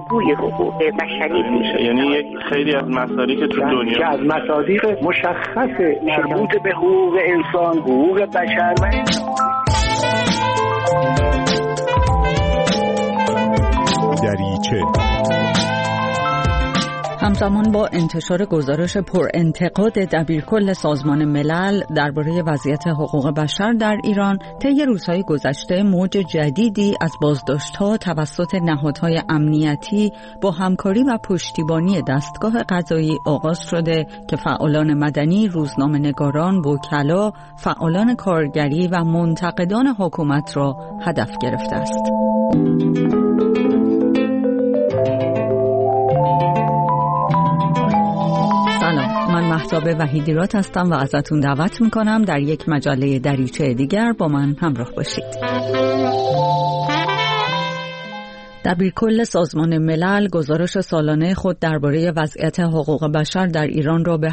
الگوی حقوق بشری میشه. یعنی یک خیلی از مصادیق که تو دنیا که از مصادیق مشخص مربوط به حقوق انسان، حقوق بشر و دریچه. همزمان با انتشار گزارش پر انتقاد دبیرکل سازمان ملل درباره وضعیت حقوق بشر در ایران، طی روزهای گذشته موج جدیدی از بازداشت‌ها توسط نهادهای امنیتی با همکاری و پشتیبانی دستگاه قضایی آغاز شده که فعالان مدنی، روزنامه‌نگاران، وکلا، فعالان کارگری و منتقدان حکومت را هدف گرفته است. من مهتاب وحیدیرات هستم و ازتون دعوت میکنم در یک مجله دریچه دیگر با من همراه باشید. دبیرکل سازمان ملل گزارش سالانه خود درباره وضعیت حقوق بشر در ایران را به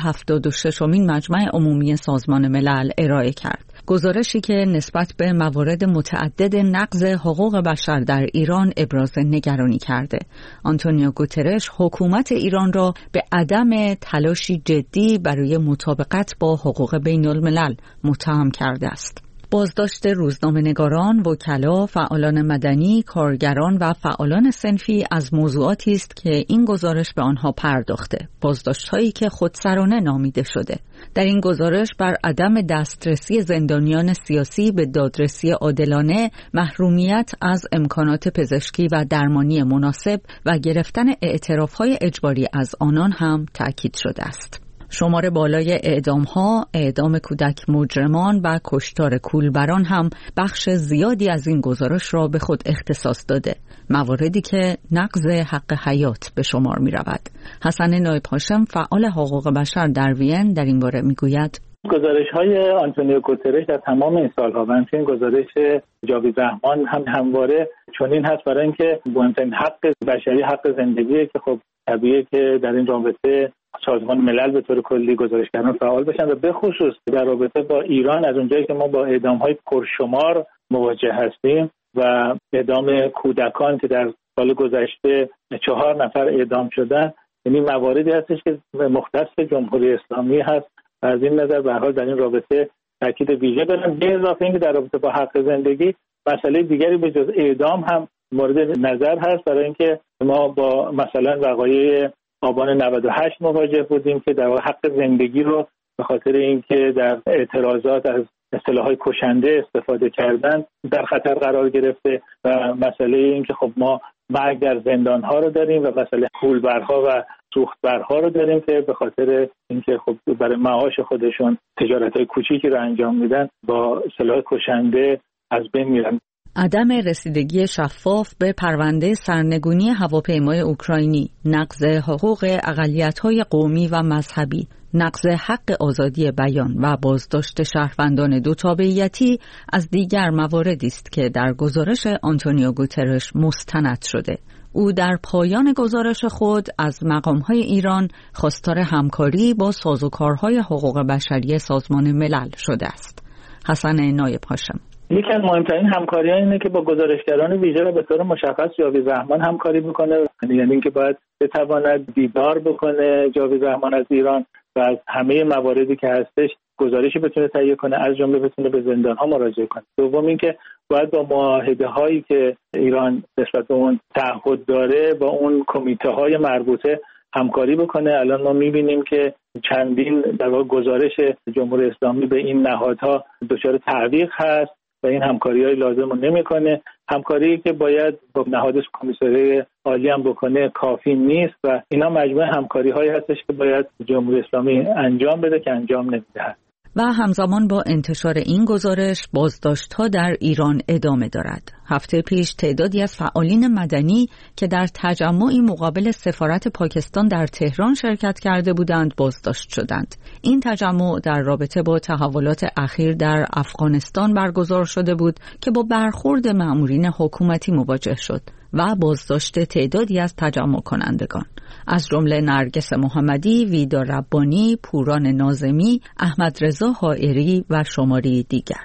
76مین مجمع عمومی سازمان ملل ارائه کرد. گزارشی که نسبت به موارد متعدد نقض حقوق بشر در ایران ابراز نگرانی کرده. آنتونیو گوترش حکومت ایران را به عدم تلاشی جدی برای مطابقت با حقوق بین الملل متهم کرده است. بازداشت روزنامه‌نگاران، وکلا، فعالان مدنی، کارگران و فعالان صنفی از موضوعاتی است که این گزارش به آنها پرداخته. بازداشت‌هایی که خودسرانه نامیده شده. در این گزارش بر عدم دسترسی زندانیان سیاسی به دادرسی عادلانه، محرومیت از امکانات پزشکی و درمانی مناسب و گرفتن اعتراف‌های اجباری از آنان هم تأکید شده است. شمار بالای اعدام‌ها، اعدام کودک مجرمان و کشتار کولبران هم بخش زیادی از این گزارش را به خود اختصاص داده. مواردی که نقض حق حیات به شمار می‌رود. حسن نایب هاشم فعال حقوق بشر در وین در این باره می‌گوید: گزارش‌های آنتونیو گوترش در تمام این سال‌ها و همچنین گزارش جاوید رحمان هم همواره چنین هست برای اینکه مهمترین حق بشری حق زندگیه که خب طبیعیه که در این رابطه سازمان ملل به طور کلی گزارشگران فعال بشن و به خصوص در رابطه با ایران از اونجایی که ما با اعدام‌های پرشمار مواجه هستیم و اعدام کودکان که در سال گذشته 4 نفر اعدام شدن، یعنی مواردی هستش که مختص جمهوری اسلامی هست و از این نظر به هر حال در این رابطه تاکید ویژه دارم. به اضافه اینکه در رابطه با حق زندگی مسئله دیگری به جز اعدام هم مورد نظر هست، برای اینکه ما با مثلا وقایع آبان 98 مواجه بودیم که در واقع حق زندگی رو به خاطر اینکه در اعتراضات از اصطلاحات کشنده استفاده کردن در خطر قرار گرفته و مسئله اینکه خب ما مرگ در زندان‌ها رو داریم و مسئله کولبرها و سوختبرها رو داریم که به خاطر اینکه خب برای معاش خودشون تجارت‌های کوچیکی رو انجام میدن با سلاح کشنده از بین میرن. عدم رسیدگی شفاف به پرونده سرنگونی هواپیمای اوکراینی، نقض حقوق اقلیت‌های قومی و مذهبی، نقض حق آزادی بیان و بازداشت شهروندان دو تابعیتی از دیگر مواردی است که در گزارش آنتونیو گوترش مستند شده. او در پایان گزارش خود از مقام‌های ایران خواستار همکاری با سازوکارهای حقوق بشری سازمان ملل شده است. حسن نایب هاشم: یکی از مهمترین همکاری‌ها اینه که با گزارشگران ویژه و به طور مشخص جاوید رحمان همکاری بکنه، یعنی اینکه باید بتواند دیدار بکنه جاوید رحمان از ایران و از همه مواردی که هستش گزارشی بتونه تهیه کنه، از جمله بتونه به زندان‌ها مراجعه کنه. دوم اینکه باید با معاهده‌هایی که ایران نسبت به اون تعهد داره با اون کمیته‌های مربوطه همکاری بکنه. الان ما می‌بینیم که چندین در واقع گزارش جمهوری اسلامی به این نهادها دچار تعویق هست و این همکاری‌های لازم رو نمی‌کنه. همکاری که باید با نهاد کمیسیون عالی هم بکنه کافی نیست و اینا مجموعه همکاری‌هایی هستش که باید جمهوری اسلامی انجام بده که انجام نمی‌دهد. و همزمان با انتشار این گزارش بازداشت‌ها در ایران ادامه دارد. هفته پیش تعدادی از فعالین مدنی که در تجمعی مقابل سفارت پاکستان در تهران شرکت کرده بودند بازداشت شدند. این تجمع در رابطه با تحولات اخیر در افغانستان برگزار شده بود که با برخورد مأمورین حکومتی مواجه شد و بازداشت تعدادی از تجمع کنندگان، از جمله نرگس محمدی، ویدا ربانی، پوران ناظمی، احمد رضا حائری و شماری دیگر.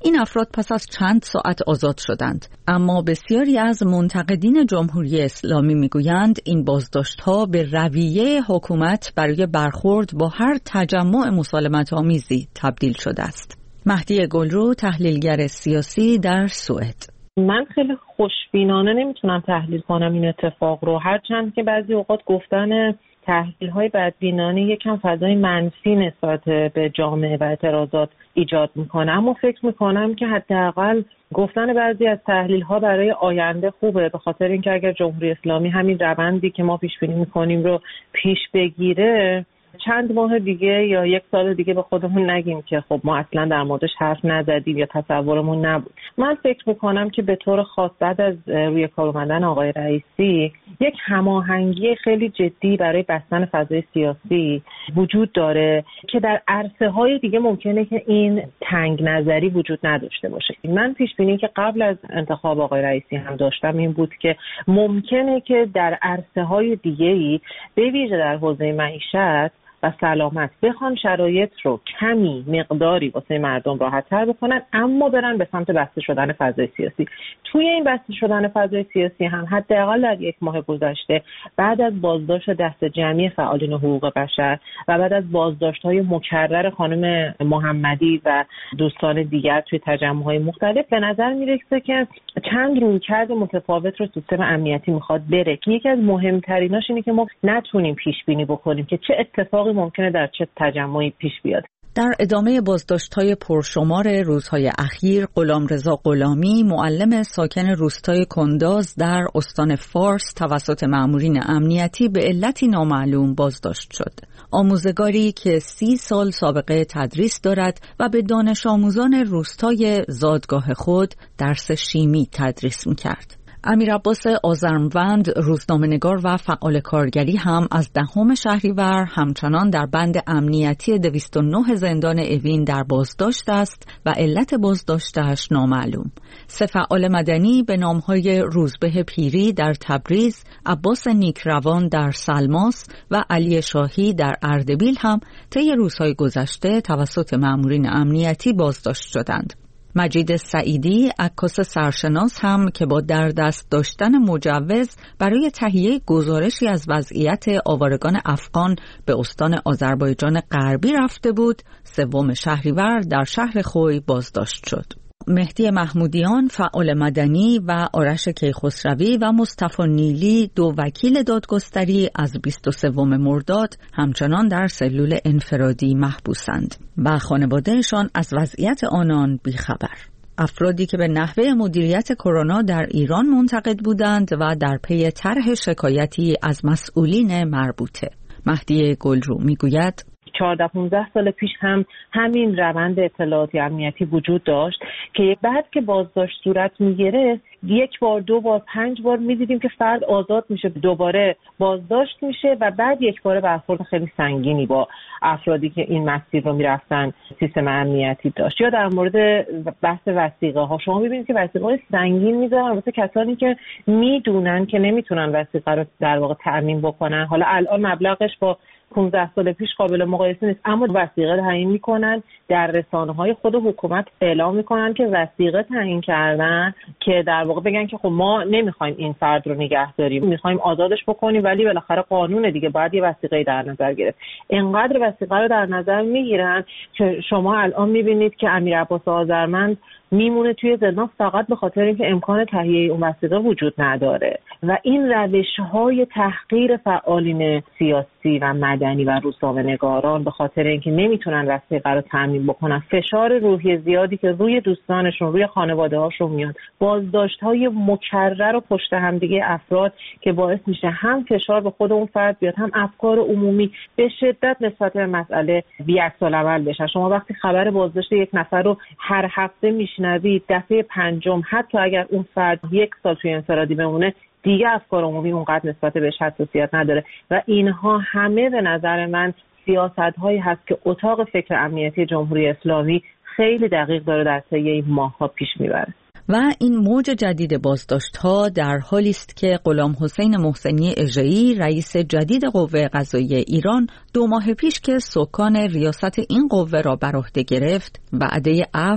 این افراد پس از چند ساعت آزاد شدند، اما بسیاری از منتقدین جمهوری اسلامی میگویند این بازداشت‌ها به رویه حکومت برای برخورد با هر تجمع مسالمت‌آمیزی تبدیل شده است. مهدی گلرو، تحلیلگر سیاسی در سوئد: من خیلی خوشبینانه نمیتونم تحلیل کنم این اتفاق رو، هرچند که بعضی اوقات گفتن تحلیل‌های بدبینانه یکم فضای منفی نسبت به جامعه و اعتراضات ایجاد میکنه، اما فکر میکنم که حداقل گفتن بعضی از تحلیل‌ها برای آینده خوبه، به خاطر اینکه اگر جمهوری اسلامی همین روندی که ما پیش بینی میکنیم رو پیش بگیره، چند ماه دیگه یا یک سال دیگه به خودمون نگیم که خب ما اصلا در موردش حرف نزدیم یا تصورمون نبود. من فکر میکنم که به طور خاص بعد از روی کار اومدن آقای رئیسی یک هماهنگی خیلی جدی برای بستن فضای سیاسی وجود داره که در عرصه‌های دیگه ممکنه که این تنگ نظری وجود نداشته باشه. من پیش بینی که قبل از انتخاب آقای رئیسی هم داشتم این بود که ممکنه که در عرصه‌های دیگه‌ای به ویژه در حوزه معیشت و سلامت بخوان شرایط رو کمی مقداری واسه مردم راحت‌تر بکنن، اما برن به سمت بسته شدن فضای سیاسی. توی این بسته شدن فضای سیاسی هم حداقل در یک ماه گذشته بعد از بازداشت دست جمعی فعالین حقوق بشر و بعد از بازداشت‌های مکرر خانم محمدی و دوستان دیگر توی تجمع‌های مختلف به نظر میرسه که چند رویکرد متفاوت رو سیستم امنیتی میخواد بره. یکی از مهمتریناش اینه که ما نتونیم پیش بینی بکنیم که چه اتفاقی ممکنه در چه تجمعی پیش بیاد. در ادامه بازداشت‌های پرشمار روزهای اخیر، غلامرضا غلامی، معلم ساکن روستای کنداز در استان فارس توسط مأمورین امنیتی به علتی نامعلوم بازداشت شد. آموزگاری که 30 سال سابقه تدریس دارد و به دانش آموزان روستای زادگاه خود درس شیمی تدریس می‌کرد. امیرعباس آذرموند، روزنامه‌نگار و فعال کارگری هم از 10 شهریور همچنان در بند امنیتی 209 زندان اوین در بازداشت است و علت بازداشتش نامعلوم. 3 فعال مدنی به نام‌های روزبه پیری در تبریز، عباس نیکروان در سلماس و علی شاهی در اردبیل هم طی روزهای گذشته توسط مأمورین امنیتی بازداشت شدند. مجید سعیدی، عکاس سرشناس هم که با در دست داشتن مجوز برای تهیه گزارشی از وضعیت آوارگان افغان به استان آذربایجان غربی رفته بود، 3 شهریور در شهر خوی بازداشت شد. مهدی محمودیان، فعال مدنی، و آرش کیخسروی و مصطفی نیلی، 2 وکیل دادگستری، از 23 مرداد همچنان در سلول انفرادی محبوسند و خانوادهشان از وضعیت آنان بیخبر. افرادی که به نحوه مدیریت کرونا در ایران منتقد بودند و در پی طرح شکایتی از مسئولین مربوطه. مهدی گلرو میگوید 14-15 سال پیش هم همین روند اطلاعاتی امنیتی وجود داشت که بعد که بازداشت صورت میگیره 1 بار 2 بار 5 بار میدیدیم که فرد آزاد میشه، دوباره بازداشت میشه و بعد 1 بار برخورد خیلی سنگینی با افرادی که این مسیر رو میرفتن سیستم امنیتی داشت. یا در مورد بحث وثیقه ها شما میبینید که وثیقه سنگین میذارن واسه کسانی که میدونن که نمیتونن وثیقه رو در واقع تامین بکنن. حالا الان مبلغش با 15 سال پیش قابل مقایسه نیست، اما وثیقه تعیین میکنن، در رسانه‌های خود حکومت اعلام میکنن که وثیقه تعیین کردن که در واقع بگن که خب ما نمیخوایم این فرد رو نگه داریم، میخوایم آزادش بکنیم، ولی بالاخره قانون دیگه باید یه وثیقه در نظر گرفت. اینقدر وثیقه رو در نظر میگیرن که شما الان میبینید که امیرعباس آذرمند میمونه توی زندان فقط به خاطر اینکه امکان تهیه اون وثیقه وجود نداره و این روش‌های تحقیر فعالین سیاسی و مدنی و روزنامه‌نگاران به خاطر اینکه نمیتونن وثیقه رو تامین بکنن، فشار روحی زیادی که روی دوستانشون، روی خانواده‌هاشون میاد، بازداشت‌های مکرر و پشت هم دیگه افراد که باعث میشه هم فشار به خود اون فرد بیاد، هم افکار عمومی به شدت نسبت به مسئله بی‌عکس‌العمل بشن. شما وقتی خبر بازداشت یک نفر رو هر هفته میشنوید، دفعه 5 حتی اگر اون فرد 1 سال توی انفرادی بمونه دیگه افکار عمومی اونقدر نسبت بهش حساسیت نداره و اینها همه به نظر من سیاست‌هایی هست که اتاق فکر امنیتی جمهوری اسلامی خیلی دقیق داره در طی این ماه‌ها پیش میبره. و این موج جدید بازداشت‌ها در حالی است که غلام حسین محسنی اژه‌ای، رئیس جدید قوه قضاییه ایران، 2 ماه پیش که سکان ریاست این قوه را بر عهده گرفت، وعده عفو،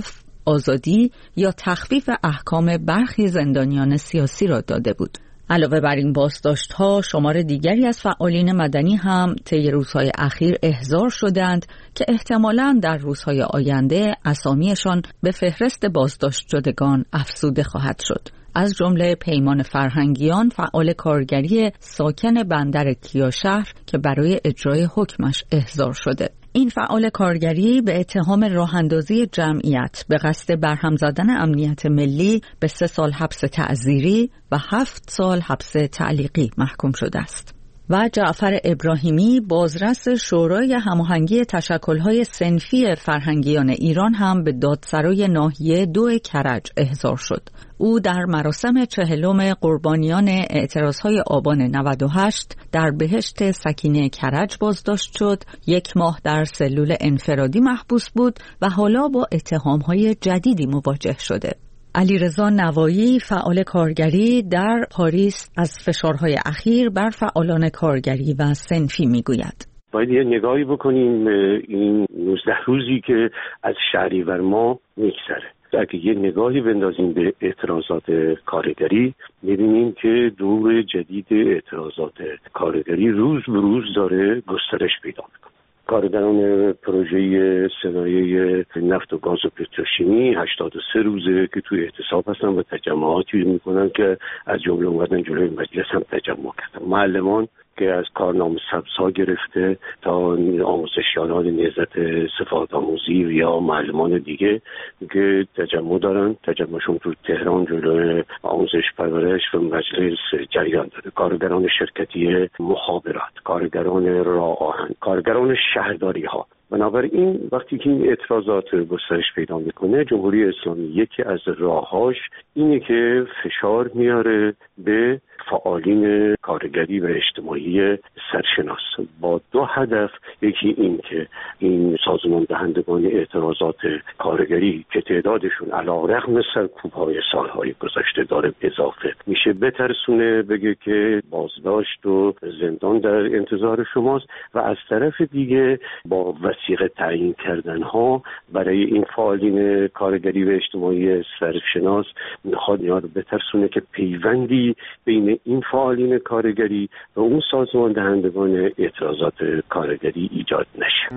آزادی یا تخفیف احکام برخی زندانیان سیاسی را داده بود. علاوه بر این بازداشت‌ها، شمار دیگری از فعالین مدنی هم طی روزهای اخیر احضار شدند که احتمالاً در روزهای آینده اسامیشان به فهرست بازداشت شدگان افزوده خواهد شد. از جمله پیمان فرهنگیان، فعال کارگری ساکن بندر کیاشهر که برای اجرای حکمش احضار شده. این فعال کارگری به اتهام راه‌اندازی جمعیت به قصد برهم زدن امنیت ملی به 3 سال حبس تعزیری و 7 سال حبس تعلیقی محکوم شده است. و جعفر ابراهیمی، بازرس شورای هماهنگی تشکل‌های صنفی فرهنگیان ایران، هم به دادسرای ناحیه 2 کرج احضار شد. او در مراسم 40 قربانیان اعتراضهای آبان 98 در بهشت سکینه کرج بازداشت شد. 1 ماه در سلول انفرادی محبوس بود و حالا با اتهام‌های جدیدی مواجه شده. علیرضا نوایی، فعال کارگری در پاریس، از فشارهای اخیر بر فعالان کارگری و صنفی میگوید: باید یه نگاهی بکنیم این 19 روزی که از شهریور ماه میگذره. اگه یه نگاهی بندازیم به اعتراضات کارگری، می‌بینیم که دور جدید اعتراضات کارگری روز به روز داره گسترش پیدا می‌کنه. کارگران پروژه صنایع نفت و گاز و پتروشیمی 83 روزه که توی اعتصاب هستن و تجمعاتی میکنن که از جمله اومدن جلوی مجلس هم تجمع کردن. معلمان که از کارنامه سبزها گرفته تا آموزشیانان نهضت صفات آموزی یا معلمان دیگه که تجمع دارن، تجمعشون تو تهران جلوی آموزش پرورش و مجلس جریان داره. کارگران شرکتی مخابرات، کارگران راه آهن، کارگران شهرداری ها. بنابراین وقتی که این اعتراضات گسترش پیدا میکنه، جمهوری اسلامی یکی از راهاش اینه که فشار میاره به فعالین کارگری و اجتماعی سرشناس با 2 هدف. یکی این که این سازمان دهندگان اعتراضات کارگری که تعدادشون علیرغم سرکوب‌های سالهای گذشته داره اضافه میشه بترسونه، بگه که بازداشت و زندان در انتظار شماست، و از طرف دیگه با وثیقه تعیین کردن ها برای این فعالین کارگری و اجتماعی سرشناس میخواد اینا رو بترسونه که پیوندی بین این فعالین کارگری و اون سازمان دهندگان اعتراضات کارگری ایجاد نشه.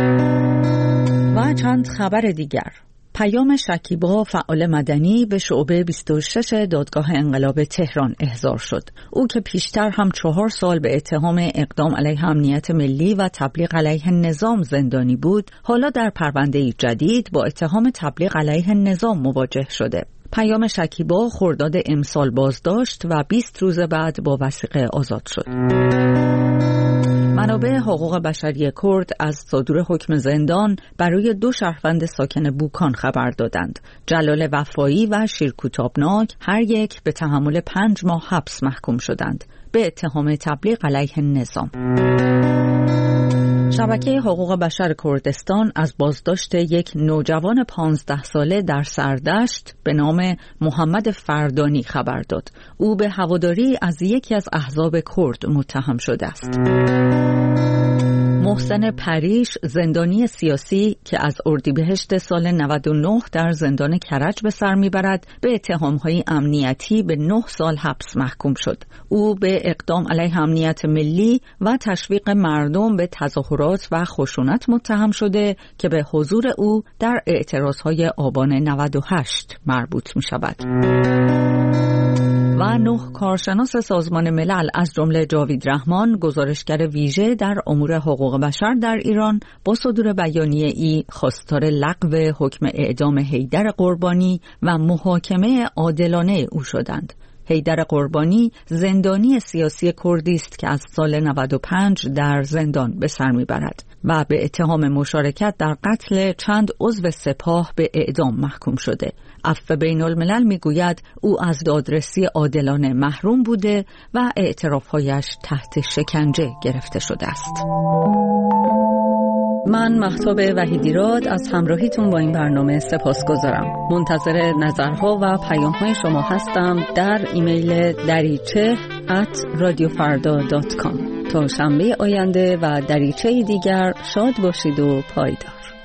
و چند خبر دیگر. پیام شکیبا، فعال مدنی، به شعبه 26 دادگاه انقلاب تهران احضار شد. او که پیشتر هم 4 سال به اتهام اقدام علیه امنیت ملی و تبلیغ علیه نظام زندانی بود، حالا در پرونده جدید با اتهام تبلیغ علیه نظام مواجه شده. پیام شکیبا خرداد امسال بازداشت و 20 روز بعد با وثیقه آزاد شد. منابع حقوق بشری کرد از صدور حکم زندان برای 2 شهروند ساکن بوکان خبر دادند. جلال وفایی و شیرکو تابناک هر یک به تحمل 5 ماه حبس محکوم شدند به اتهام تبلیغ علیه نظام. شبکه حقوق بشر کردستان از بازداشت یک نوجوان 15 ساله در سردشت به نام محمد فردانی خبر داد. او به هواداری از یکی از احزاب کرد متهم شده است. محسن پریش، زندانی سیاسی که از اردیبهشت سال 99 در زندان کرج به سر میبرد، به اتهام‌های امنیتی به 9 سال حبس محکوم شد. او به اقدام علیه امنیت ملی و تشویق مردم به تظاهرات و خشونت متهم شده که به حضور او در اعتراضهای آبان 98 مربوط می شود. و 9 کارشناس سازمان ملل از جمله جاوید رحمان، گزارشگر ویژه در امور حقوق بشر در ایران، با صدور بیانیه‌ای خواستار لغو حکم اعدام حیدر قربانی و محاکمه عادلانه او شدند. حیدر قربانی زندانی سیاسی کردی است که از سال 95 در زندان به سر میبرد و به اتهام مشارکت در قتل چند عضو سپاه به اعدام محکوم شده. عفو بین الملل میگوید او از دادرسی عادلانه محروم بوده و اعترافهایش تحت شکنجه گرفته شده است. من مهتاب وحیدیراد از همراهیتون با این برنامه سپاسگزارم. منتظر نظرها و پیام‌های شما هستم در ایمیل dariche@radiofarda.com. تا شنبه آینده و دریچه دیگر شاد باشید و پایدار.